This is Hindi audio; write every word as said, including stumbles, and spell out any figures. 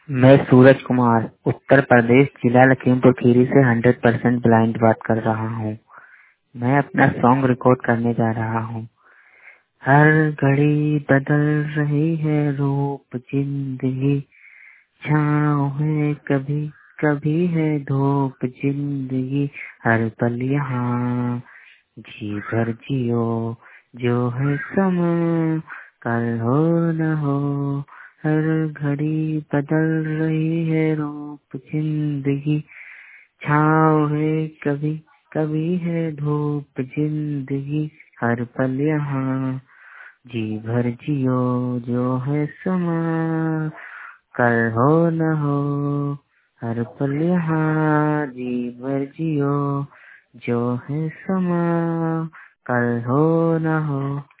मैं सूरज कुमार उत्तर प्रदेश जिला लखीमपुर खीरी से हंड्रेड परसेंट ब्लाइंड बात कर रहा हूँ। मैं अपना सॉन्ग रिकॉर्ड करने जा रहा हूँ। हर घड़ी बदल रही है रूप जिंदगी, छाँव है कभी कभी है धूप जिंदगी, हर पल यहाँ जी भर जियो, जो है समा कल हो न हो। हर घड़ी बदल रही है रूप जिंदगी, छाँव है कभी कभी है धूप जिंदगी, हर पल यहाँ जी भर जियो, जो है समा कल हो न हो। हर पल यहाँ जी भर जियो, जो है समा कल हो न हो।